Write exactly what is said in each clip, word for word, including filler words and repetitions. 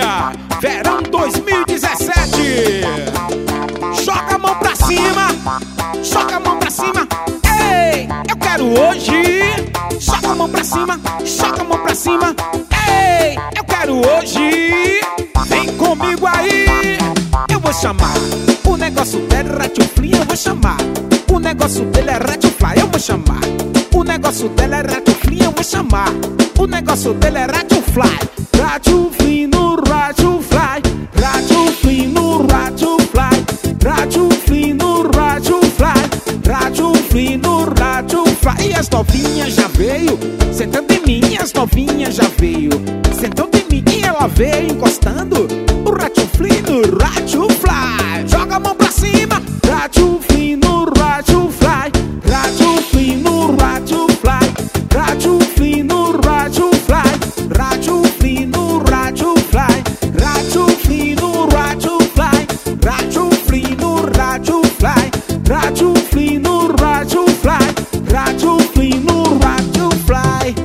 Bahia, verão dois mil e dezessete. Joga a mão pra cima, joga a mão pra cima. Ei, eu quero hoje. Joga a mão pra cima, joga a mão pra cima. Ei, eu quero hoje. Vem comigo aí. Eu vou chamar. O negócio dele é Ratufly, eu vou chamar. O negócio dele é Ratufly, eu vou chamar. O negócio dele é Ratufly, eu vou chamar. O negócio dele é Ratufly. Ratufly no Ratufly. Ratufly no Ratufly. Ratufly no Ratufly. Ratufly no Ratufly. E as novinhas já veio sentando em mim, as novinhas já veio sentando em mim. E ela veio encostando o Ratufly no Ratufly. Joga a mão pra cima. Ratufly no Ratufly. Ratufly no Ratufly. Ratufly no Ratufly. Ratufly no Ratufly. Ratufly no Ratufly. Ratufly no Ratufly. Ratufly no Ratufly. Ratufly no Ratufly.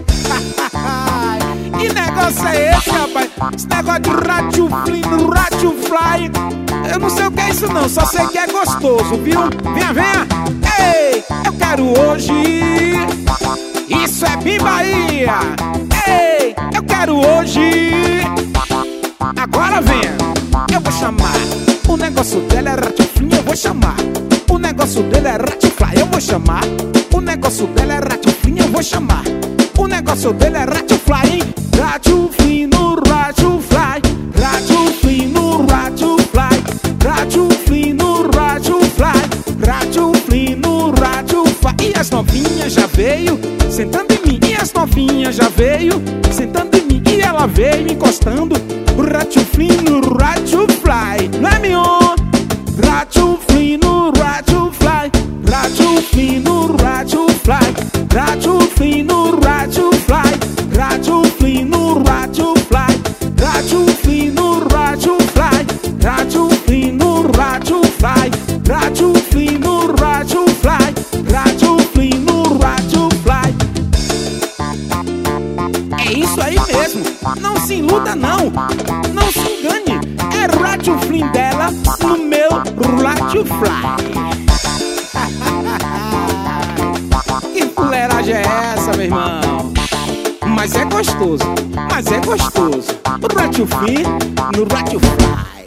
Que negócio é esse, rapaz? Esse negócio de Ratufly no Ratufly, eu não sei o que é isso não, só sei que é gostoso, viu? Venha, venha. Ei, eu quero hoje. Isso é Bim Bahia. Ei, eu quero hoje. Agora venha. Eu vou chamar. O negócio dela é Ratufly, eu vou chamar. O negócio dele é Ratufly, eu vou chamar. O negócio dela é Ratufly, eu vou chamar. O negócio dele é Ratufly, hein? Ratufly no Ratufly. Ratufly no Ratufly. Ratufly no Ratufly. Ratufly no Ratufly. E as novinhas já veio sentando em mim. E as novinhas já veio sentando em mim. E ela veio encostando o Ratufly no Ratufly. Não é, Mion? Ratufly no Ratufly. Ratufly no Ratufly. Ratufly no Ratufly. Ratufly no Ratufly. Ratufly no Ratufly. Ratufly no Ratufly. Ratufly no Ratufly. Ratufly no Ratufly. É isso aí mesmo. Não se iluda não. Não se engane. É Ratufly dela no meu Ratufly. Que fuleiragem é essa, meu irmão? Mas é gostoso, mas é gostoso. Ratufly no Ratufly.